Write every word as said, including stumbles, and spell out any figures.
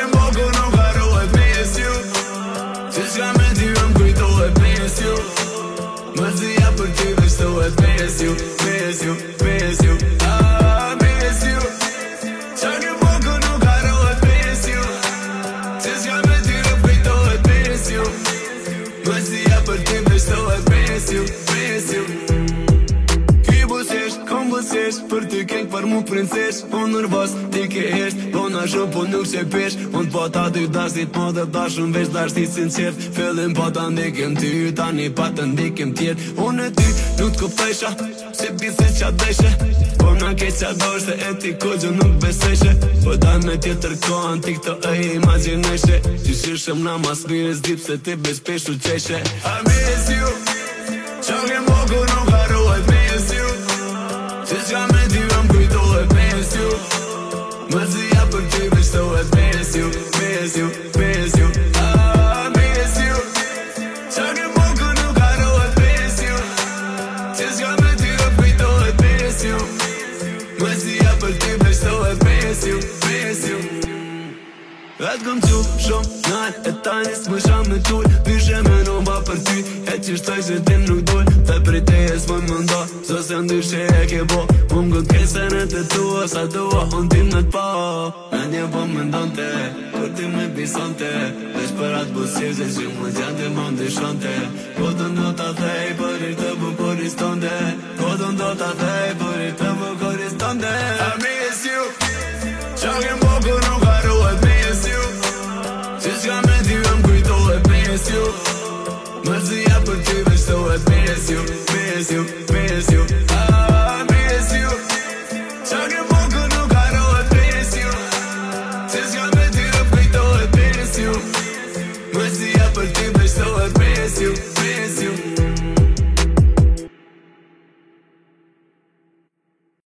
kem boku nuk harohet mes ju. Që s'ka me ty më kujtohet mes ju. Mërzia për ty vështohet mes ju, mes ju, mes ju, ah, mes ju. Qa kem boku nuk harohet mes ju. Që s'ka me ty më kujtohet mes ju. Mërzia për ty vështohet mes ju, mes ju. Busesh, për ty keng për mu princesh. Unë nërvas, ti ke hesht. Po na shumë, po nuk që pesh. Unë po ta dy dashtit mo dhe ta shumë vesh dashtit sinqert. Fillim po ta ndikim ty, tani pa të ndikim tjet. Unë e ty nuk t'kuptojsha, se bise qa dojshe. Po na ke qa dojshe, e ti ko gjë nuk besojshe. Po daj me tjetër kohën, ti këto e imaginojshe. Që shishëm na mas mirë, s'dip se ti besh peshu qeshe. I miss you, qa kem boku nuk harohet mes ju. Që s'ka me ty më kujtohet mes ju. Mërzia për ty vështohet mes ju, mes ju, mes ju, ah, mes ju. Qa kem boku nuk harohet mes ju. Që s'ka me ty më kujtohet mes ju. Mërzia për ty vështohet mes ju, mes ju. Vetë këm qu shumë nalë, e tani s'më sham me tull. Vishe me nëmba për ty, e që shtoj që ti nuk dull. Dhe për te e s'moj më nda, so se ndyshe e ke bo. Unë gët kesen e të tua, sa tua, unë tim në t'pa. Në një po më ndonte, kur ti me bisonte. Vesh për atë busirë, që më gjante më ndryshonte. Kodën do t'a thej, për i të bukuristonte. Kodën do t'a thej, për i të bukuristonte.